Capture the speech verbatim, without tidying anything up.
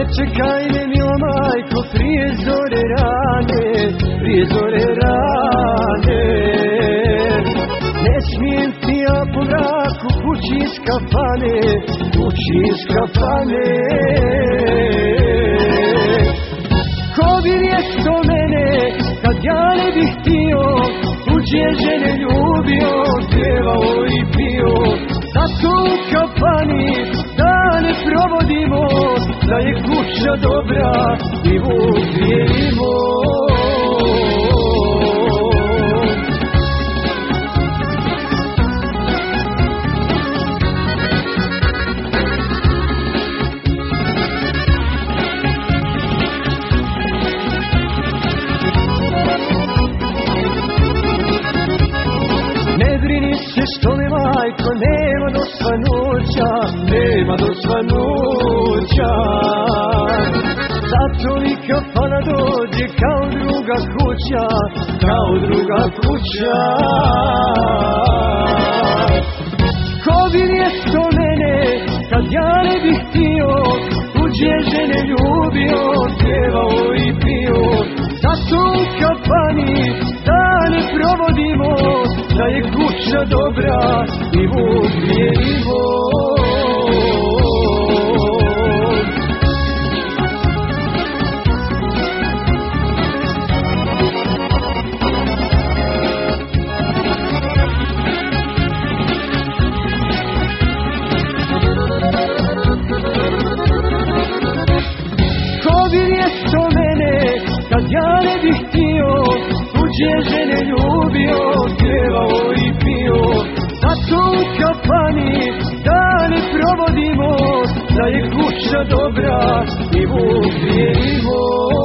čekaj me mila majko, prije zore rane, prije zore rane. Ne smijem ti ja po mraku, kući iz kafane, kući iz kafane. Ko bi mjesto mene, kad ja ne bih htio, tuđe žene ljubio, pjevao i pio. Zato u kafani dane provodimo, da je kuća dobra i vujemo. Ne brini se što me majko, nema do svanuća, nema do svanuća. Zato mi kafana dođe kao druga kuća, kao druga kuća. Ko bi mjesto mene, kad ja ne bih htio, tuđe žene ljubio, pjevao i pio. Zato u kafani dane provodimo, da je kuća dobra i vujemo. Ko bi mjesto mene, kad ja ne bih htio, tuđe žene ljubio, pjevao i pio. Zato u kafani dane provodimo, da je kuća dobra i vujemo.